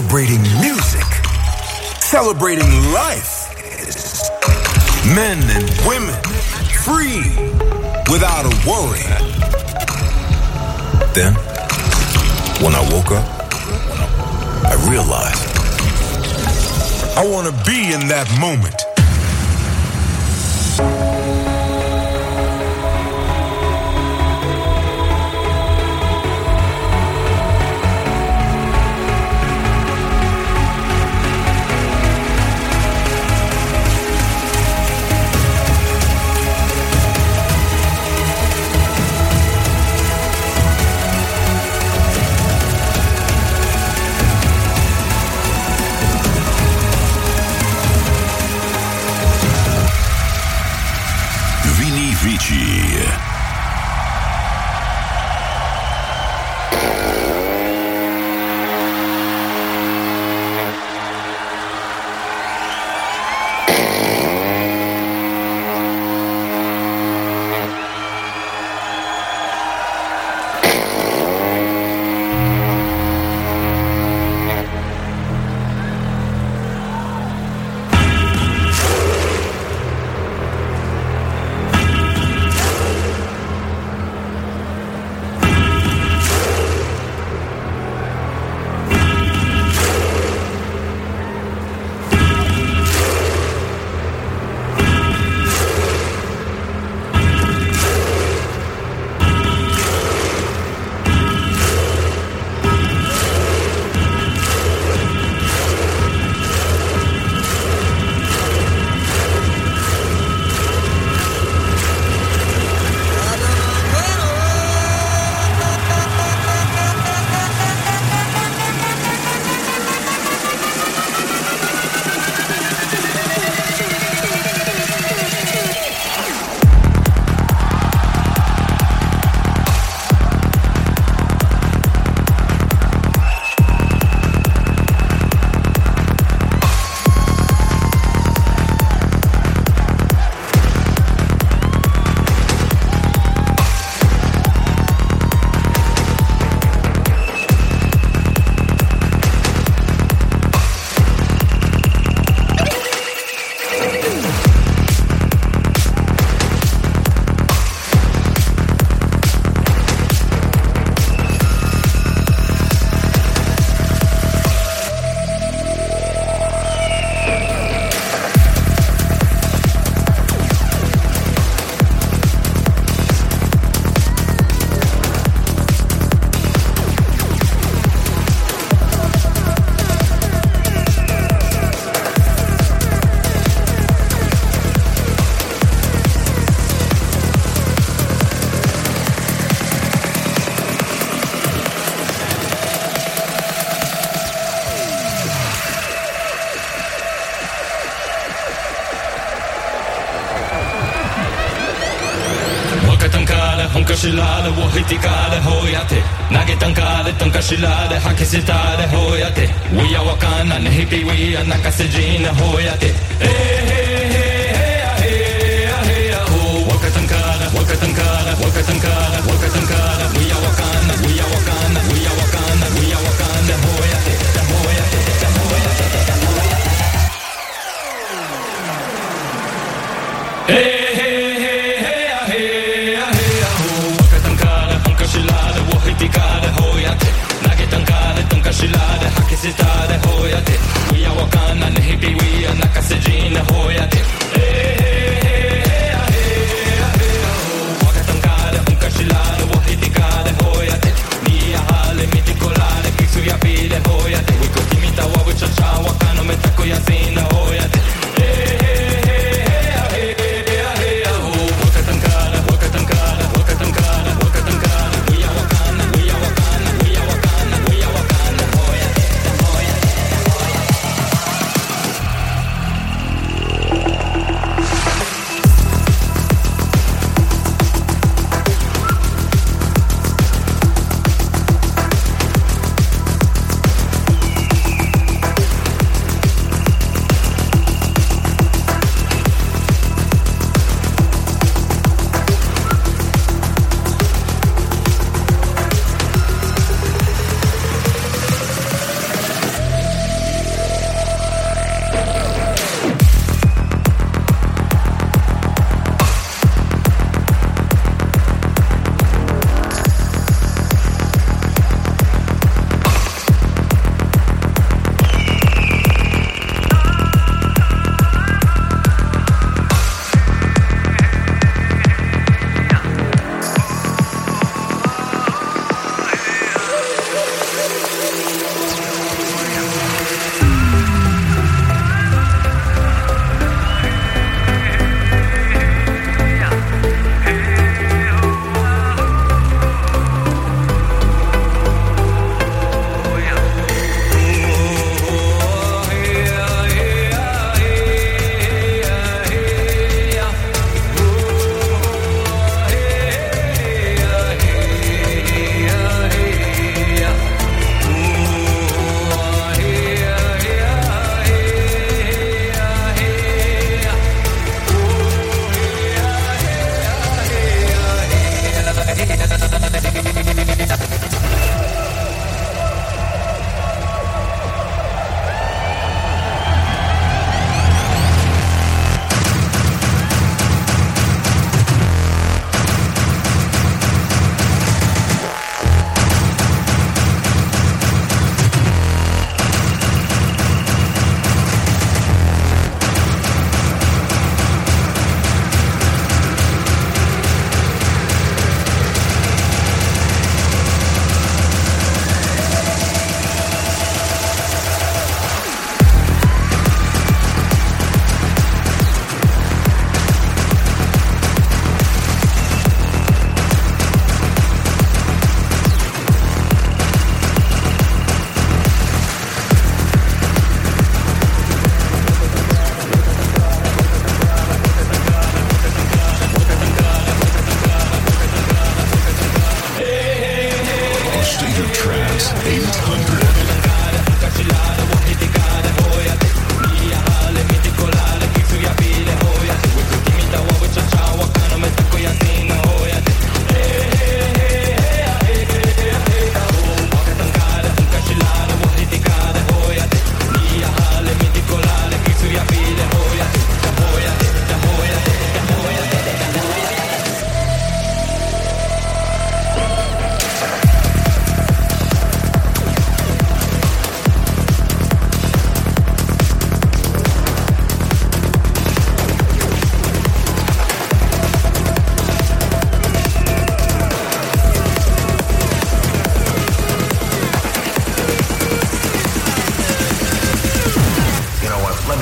Celebrating music. Celebrating life. Men and women. Free. Without a worry. Then, when I woke up, I realized I want to be in that moment. しられをひてかれほやて投げたんかれとんかしられ吐きせたれほやて We are わかんなねひぴ We are 泣かせじなほやてわかたんからわかたんからわかたんからわかたんから We are わかんな We are わかんな We are わかんな We are わかんなほやてだほやてだほやてだほやてしらで吐き捨てたでほやて We are わかんなね日々 We are 泣かせじなほやてわかたんかでほんかしらでわひてかでほやて We are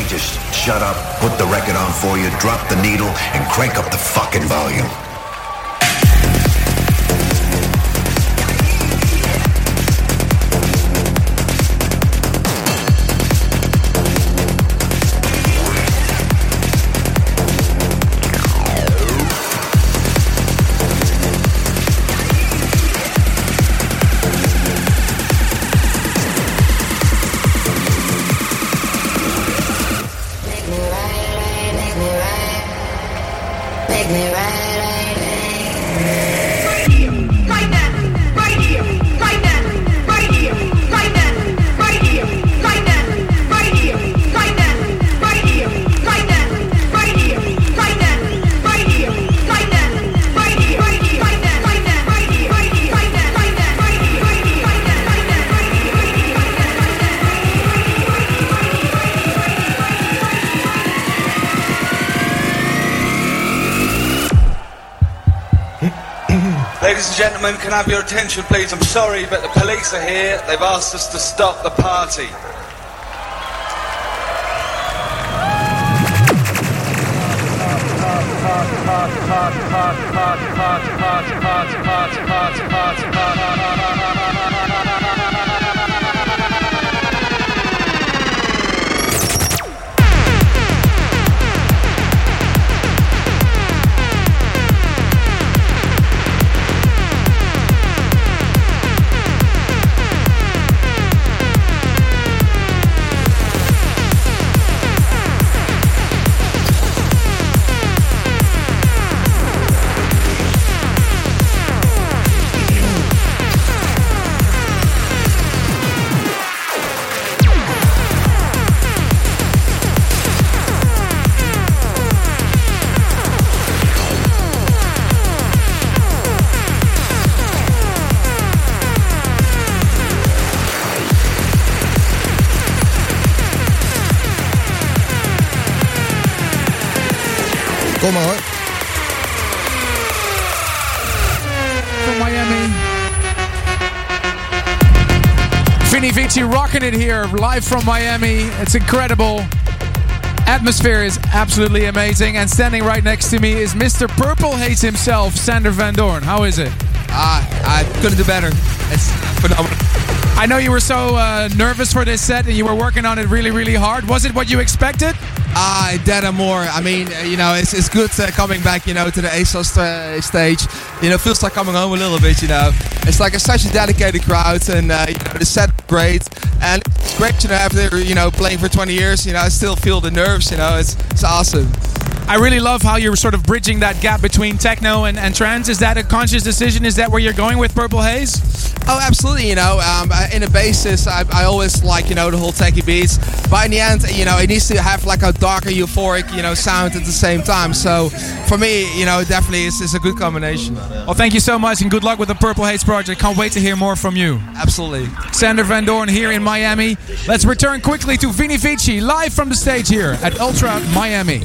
just shut up, put the record on for you, drop the needle, and crank up the fucking volume. Ladies and gentlemen, can I have your attention please? I'm sorry, but the police are here. They've asked us to stop the party. Kom maar hoor. From Miami. Vinny Vici rocking it here, live from Miami. It's incredible. Atmosphere is absolutely amazing. And standing right next to me is Mr. Purple Haze himself, Sander Van Doorn. How is it? I couldn't do better. It's phenomenal. I know you were so nervous for this set and you were working on it really, really hard. Was it what you expected? That and more. I mean, it's good coming back, to the ASOS stage. Feels like coming home a little bit, It's like such a dedicated crowd and, the set great. And it's great, after, playing for 20 years, I still feel the nerves, It's awesome. I really love how you're sort of bridging that gap between techno and trance. Is that a conscious decision? Is that where you're going with Purple Haze? Oh, absolutely. In a basis, I always like, the whole techie beats. But in the end, it needs to have like a darker, euphoric, sound at the same time. So for me, definitely it's a good combination. Well, thank you so much and good luck with the Purple Haze project. Can't wait to hear more from you. Absolutely. Sander Van Doorn here in Miami. Let's return quickly to Vinny Vici live from the stage here at Ultra Miami.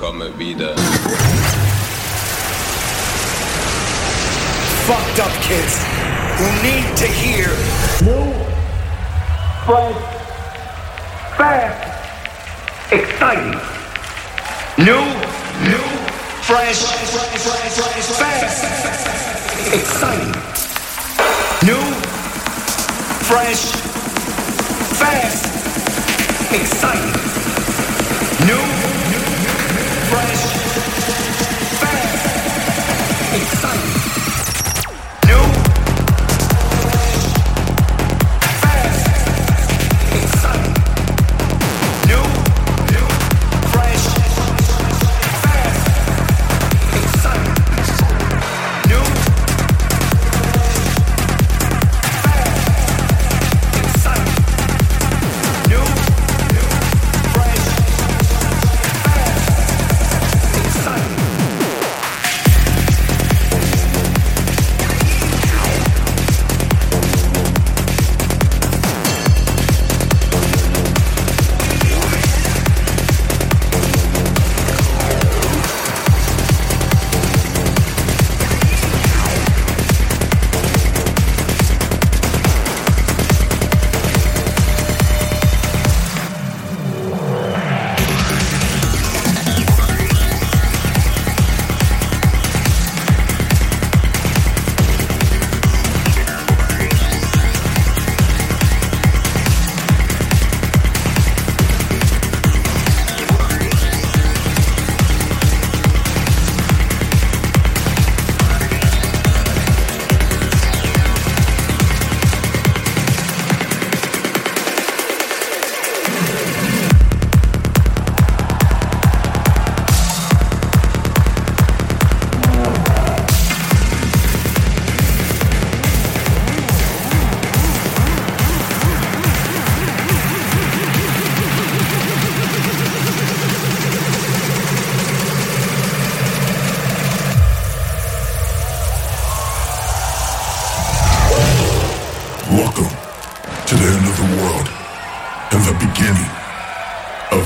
Fucked up kids who need to hear new, fresh, fast, exciting. new, fresh, fast, exciting. New, fresh, fast, exciting. New, fresh, fast, exciting. New, fast, exciting. New, fresh, fast, exciting. New, fast, exciting. New,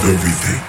everything.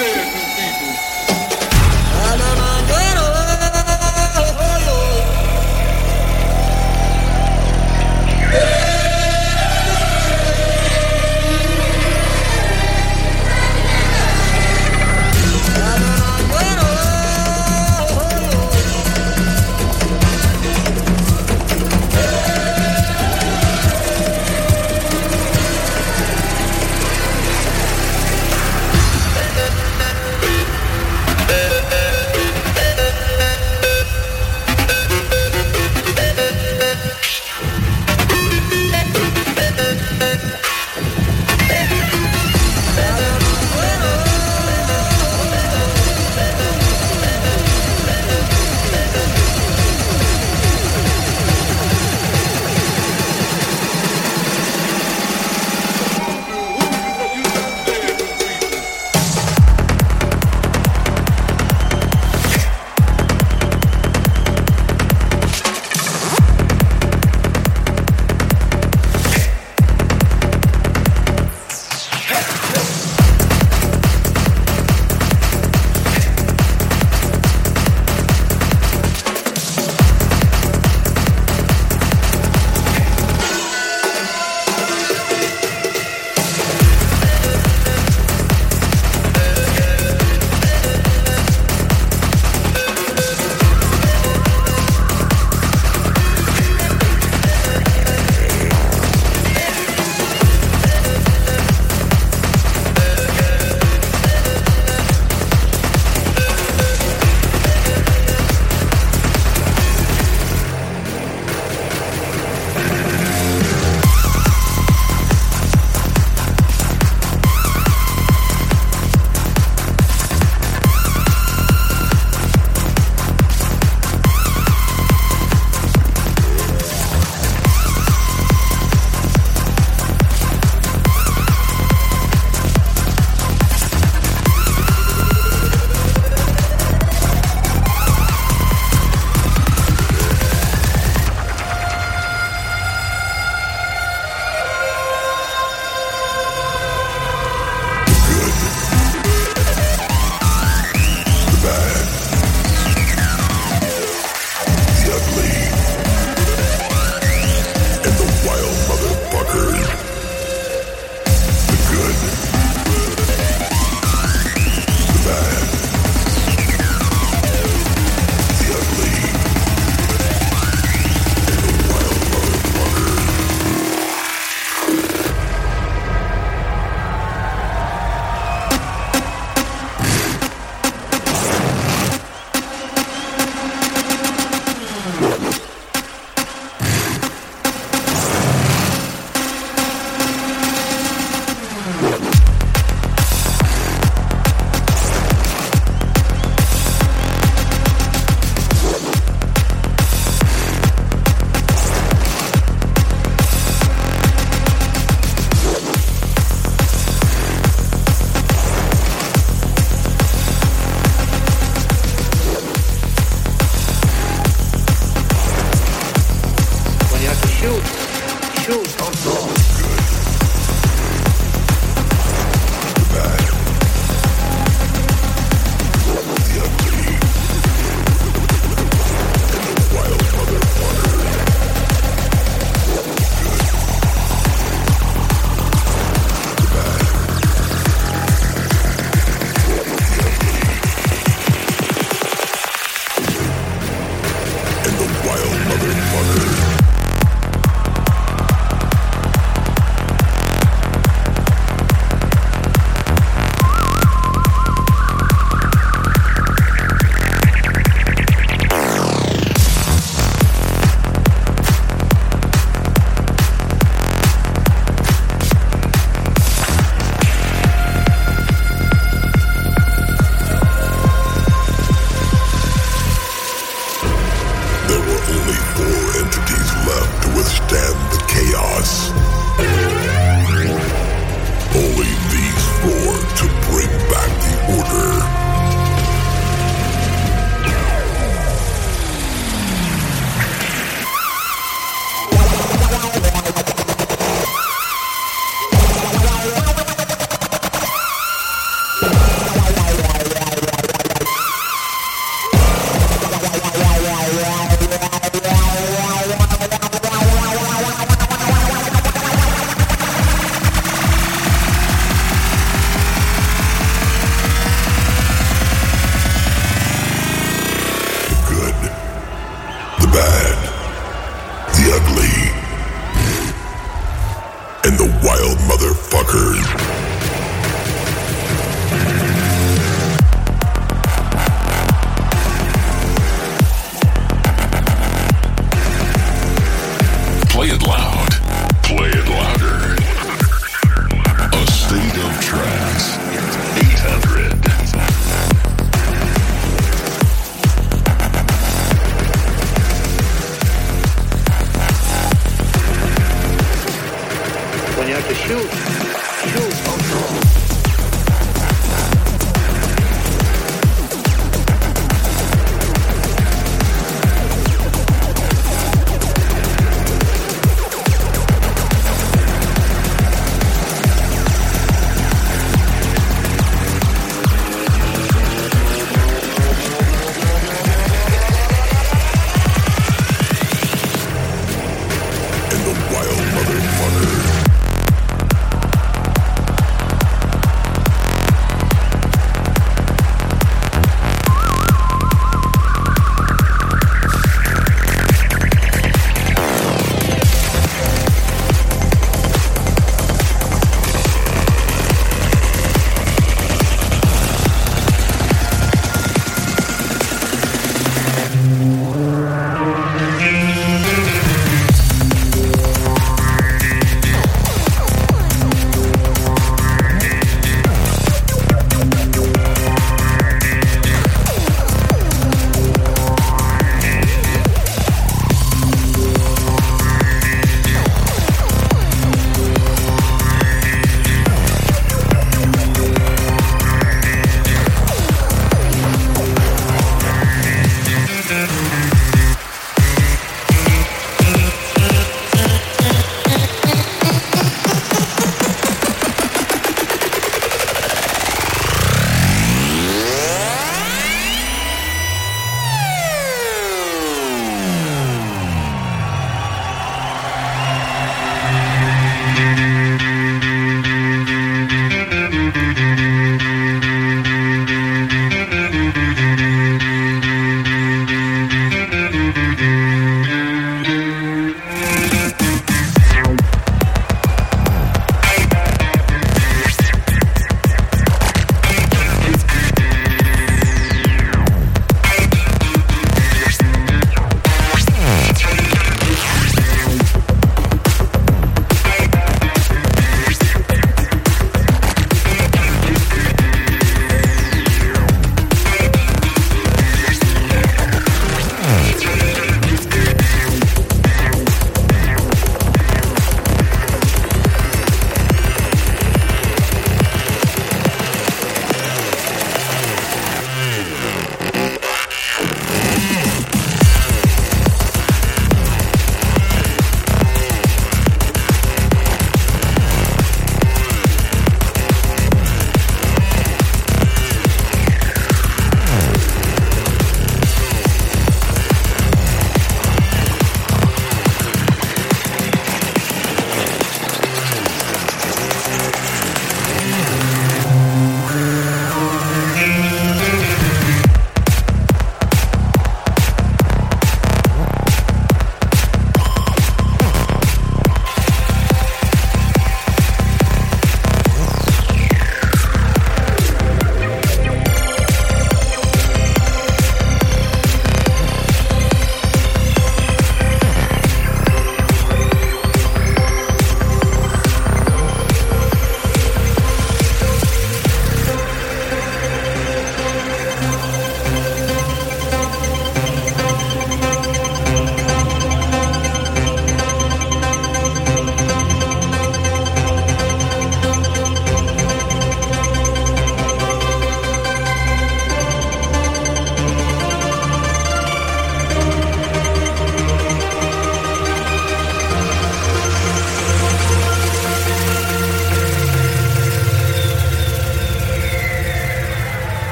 business, people.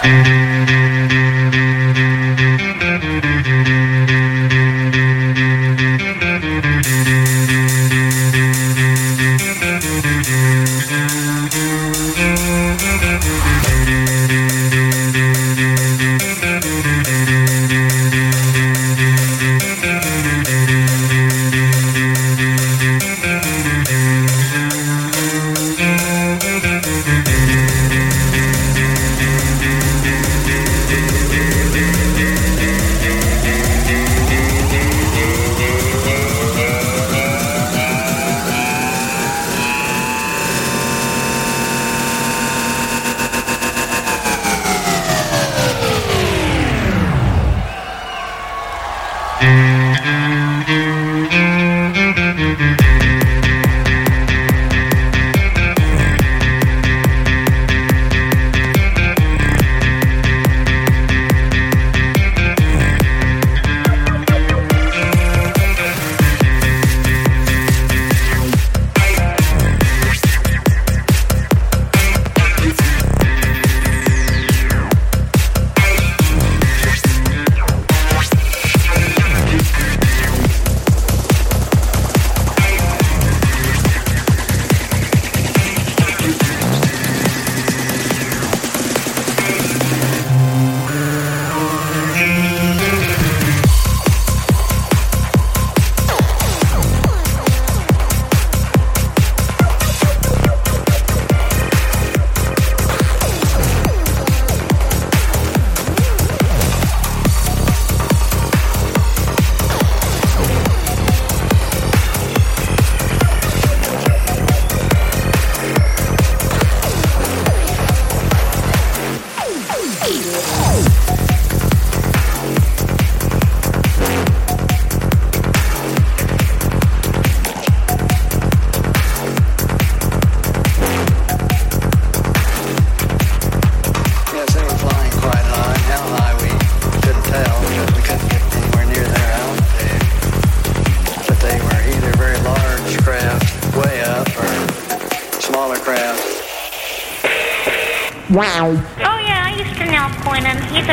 Wow. Oh yeah, I used to know Quentin. He's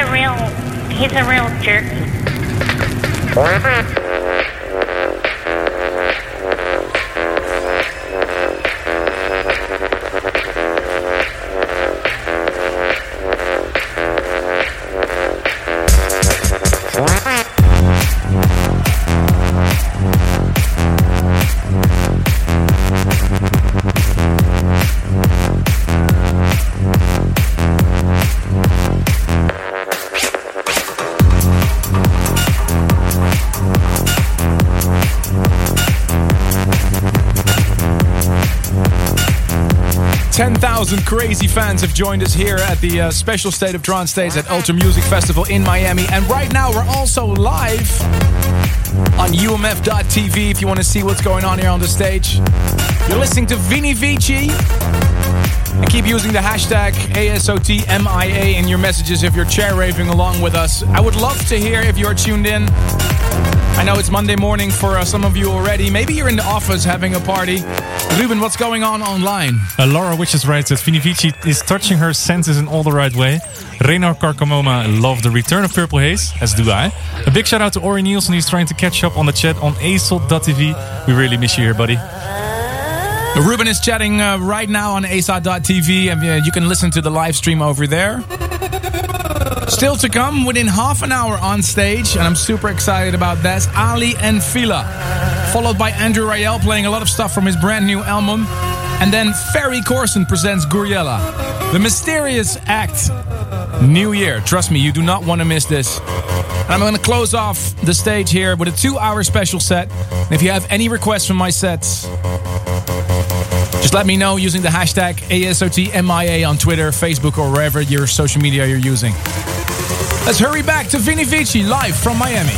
a real jerk. Crazy fans have joined us here at the special State of Trance stage at Ultra Music Festival in Miami. And right now we're also live on umf.tv if you want to see what's going on here on the stage. You're listening to Vini Vici. And keep using the hashtag ASOTMIA in your messages if you're chair raving along with us. I would love to hear if you're tuned in. I know it's Monday morning for some of you already. Maybe you're in the office having a party. Ruben, what's going on online? Laura Witches writes that Vini Vici is touching her senses in all the right way. Renar Carcamoma loved the return of Purple Haze, as do I. A big shout out to Ori Nielsen, he's trying to catch up on the chat on ASOT.tv. We really miss you here, buddy. Ruben is chatting right now on ASOT.tv, and you can listen to the live stream over there. Still to come within half an hour on stage, and I'm super excited about that. Ali and Fila, followed by Andrew Rayel playing a lot of stuff from his brand new album. And then Ferry Corson presents Guriella. The Mysterious Act. New Year. Trust me, you do not want to miss this. And I'm going to close off the stage here with a 2-hour special set. And if you have any requests from my sets, just let me know using the hashtag ASOTMIA on Twitter, Facebook, or wherever your social media you're using. Let's hurry back to Vini Vici live from Miami.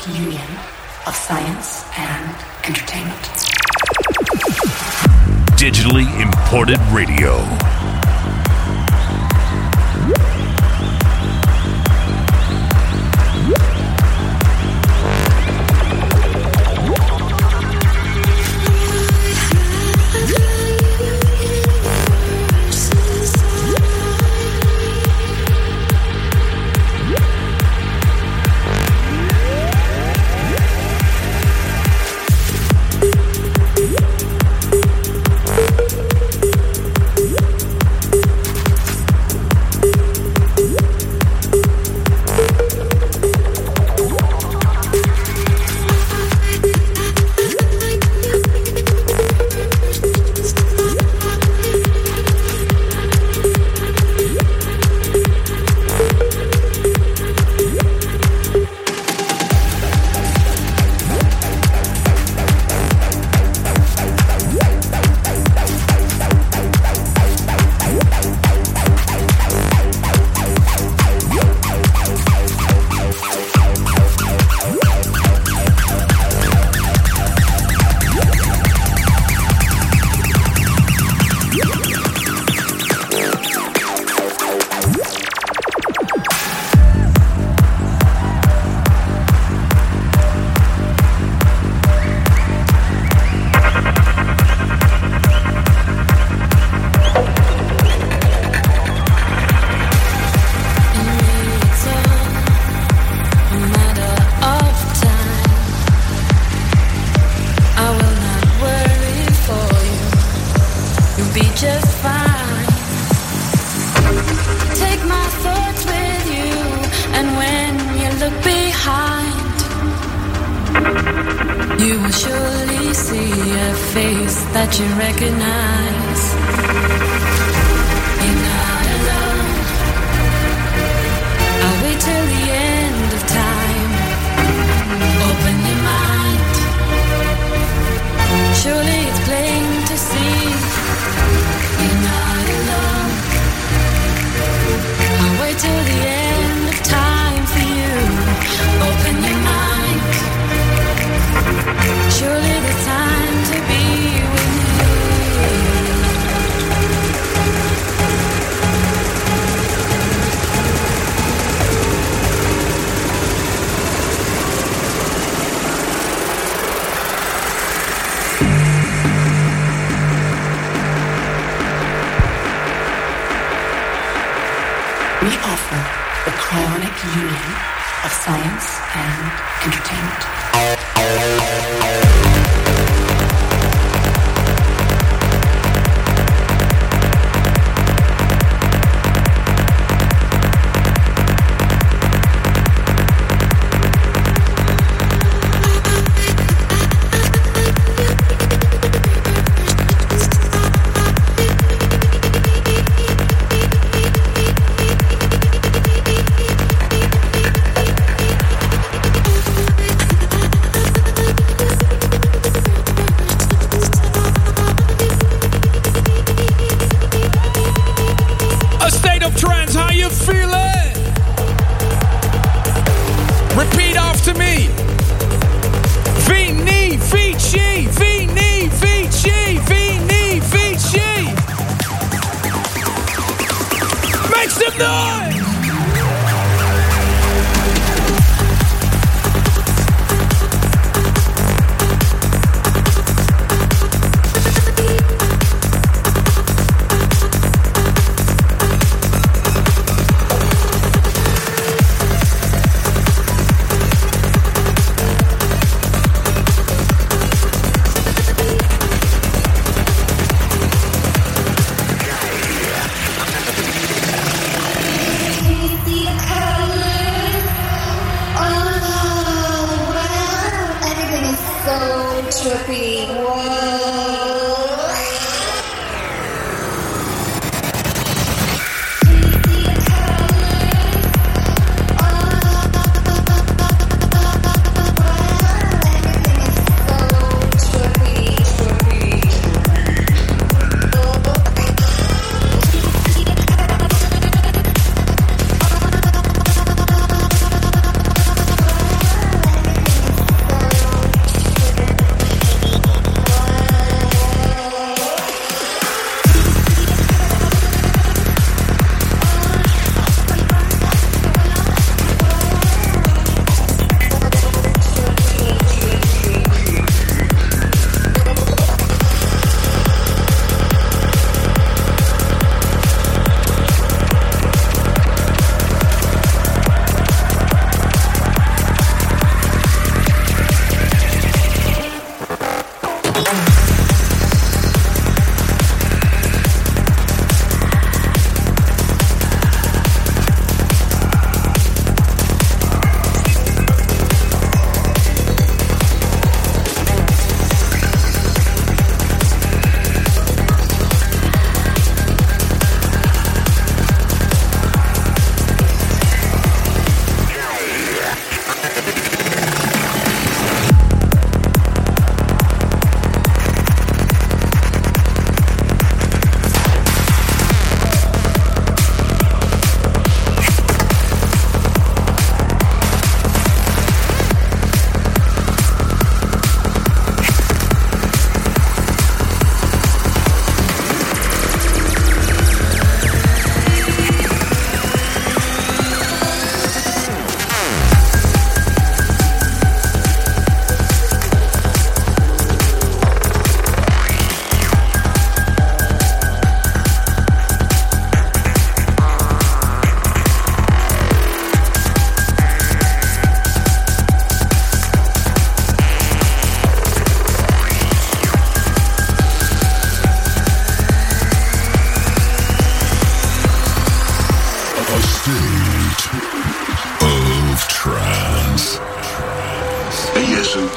union of science and entertainment. Digitally imported radio.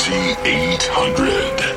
Frequency 800.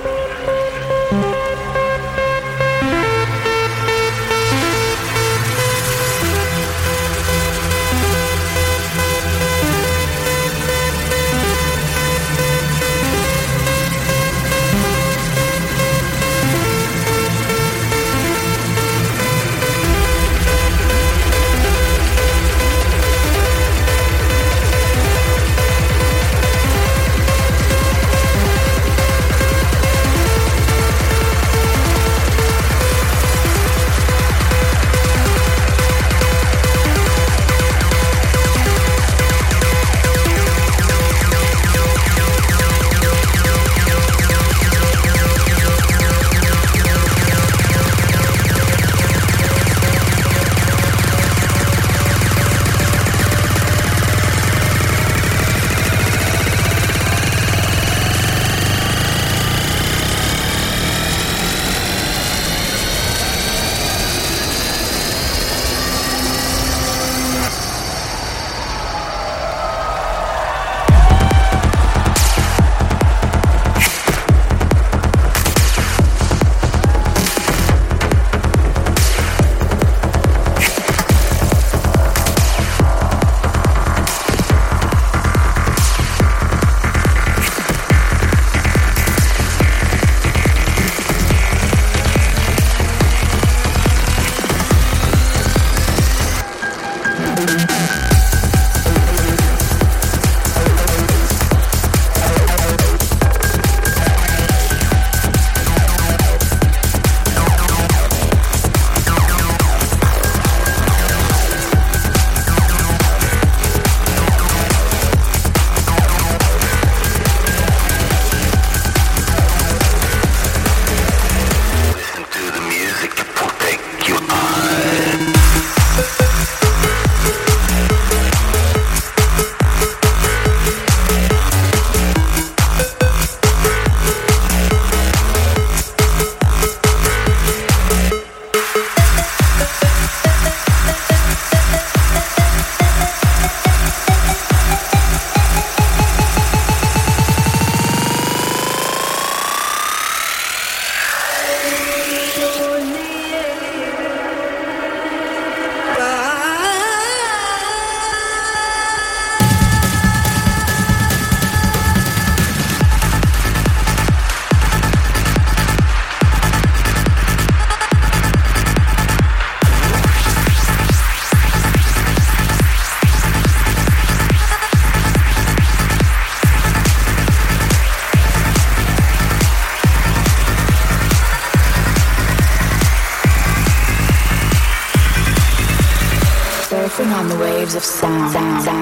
Surfing on the waves of sound.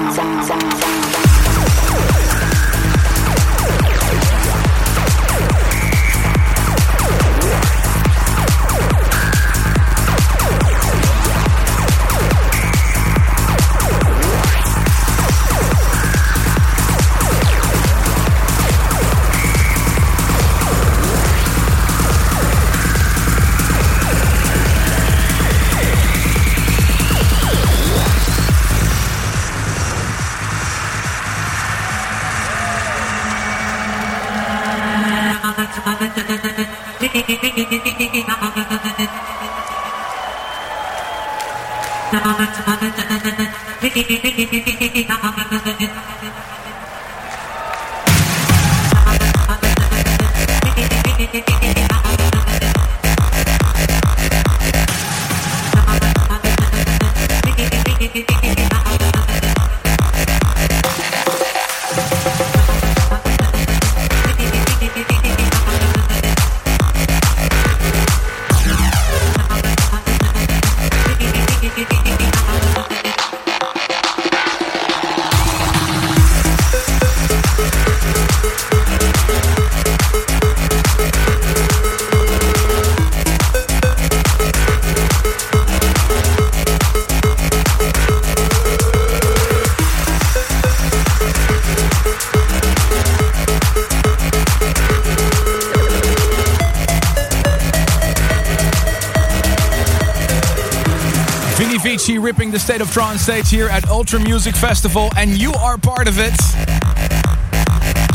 Ripping the State of Trance stage here at Ultra Music Festival, and you are part of it.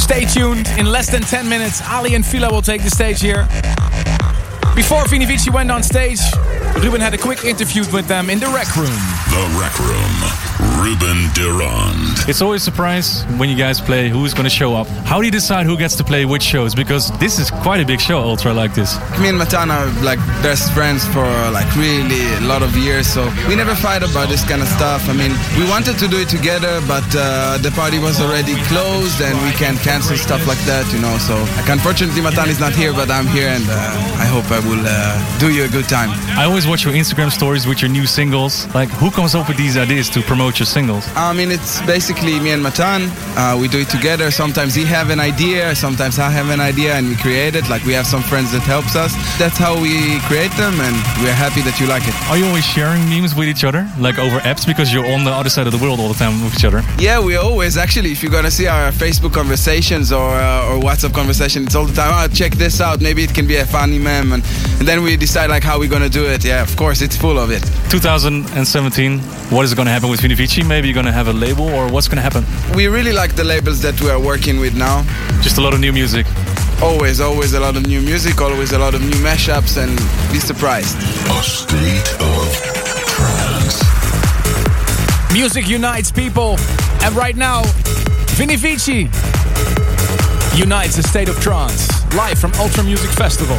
Stay tuned. In less than 10 minutes, Ali and Philo will take the stage here. Before Vini Vici went on stage, Ruben had a quick interview with them in the Rec Room. The Rec Room. Ruben Durand. It's always a surprise when you guys play who's going to show up. How do you decide who gets to play which shows? Because this is quite a big show, Ultra, like this. Me and Matan are like best friends for like really a lot of years, so we never fight about this kind of stuff. I mean, we wanted to do it together, but the party was already closed and we can't cancel stuff like that, you know. So like, unfortunately Matan is not here, but I'm here, and I hope I will do you a good time. I always watch your Instagram stories with your new singles. Like, who comes up with these ideas to promote your singles? I mean, it's basically me and Matan. We do it together. Sometimes he have an idea, sometimes I have an idea, and we create it. Like, we have some friends that helps us. That's how we create them, and we're happy that you like it. Are you always sharing memes with each other, like over apps, because you're on the other side of the world all the time with each other? Yeah, we always, actually, if you're gonna see our Facebook conversations or WhatsApp conversations, it's all the time, check this out, maybe it can be a funny meme, and then we decide like how we're gonna do it. Yeah, of course, it's full of it. 2017, what is going to happen with Vini Vici? Maybe you're going to have a label, or what's going to happen? We really like the labels that we are working with now. Just a lot of new music. Always a lot of new music, always a lot of new mashups, and be surprised. A state of trance. Music unites people, and right now, Vini Vici unites a state of trance, live from Ultra Music Festival.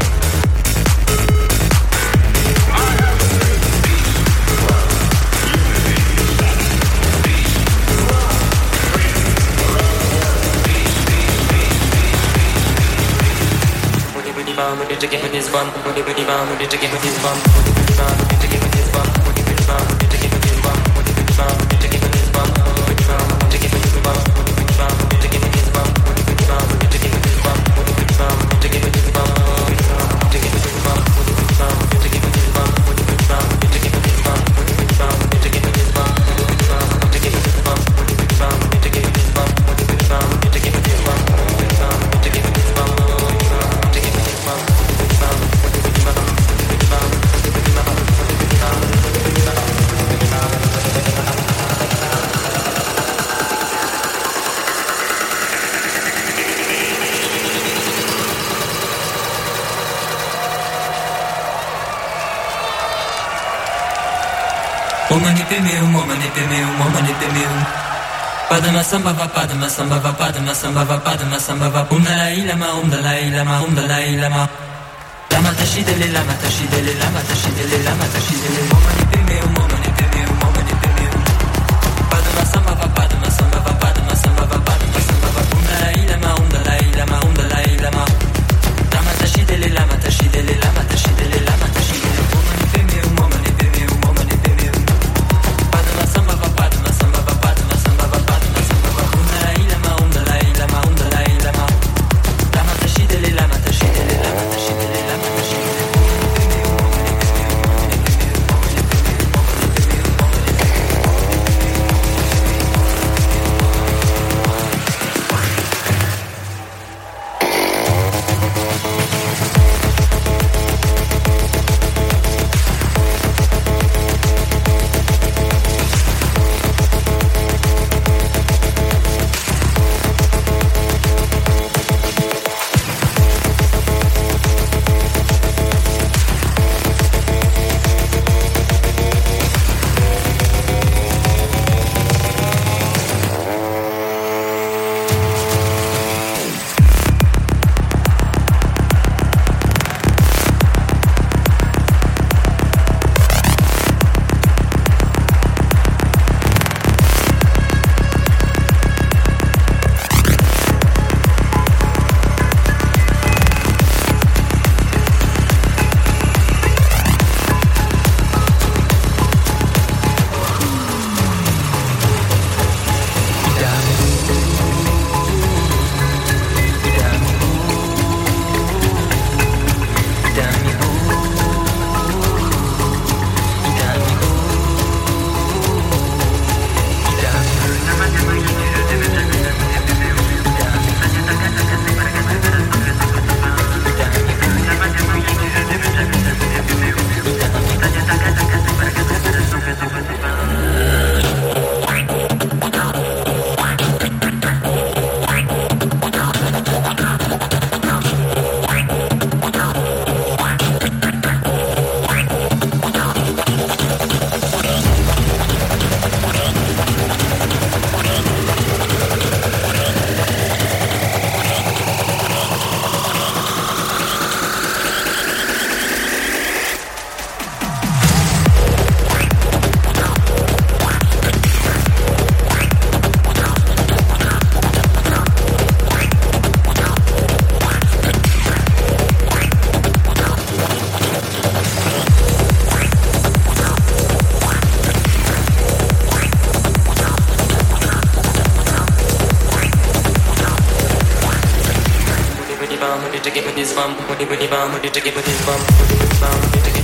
Padma samba va padma samba va padma samba va padma samba va Dalai Lama Dalai Lama Dalai Lama Lama tashidele lama tashidele lama tashidele lama tashidele momani peme momani peme momani peme Padma samba va padma samba va padma samba va padma samba va Dalai Lama Dalai Lama Dalai Lama Lama tashidele lama tashidele lama tashidele lama tashidele momani peme momani peme momani peme Padma samba va padma samba va padma samba va padma samba va Dalai Lama Dalai Lama Dalai Lama Lama tashidele lama tashidele lama tashidele lama tashidele bum, booty bum, booty bum, booty bum, booty bum, booty bum.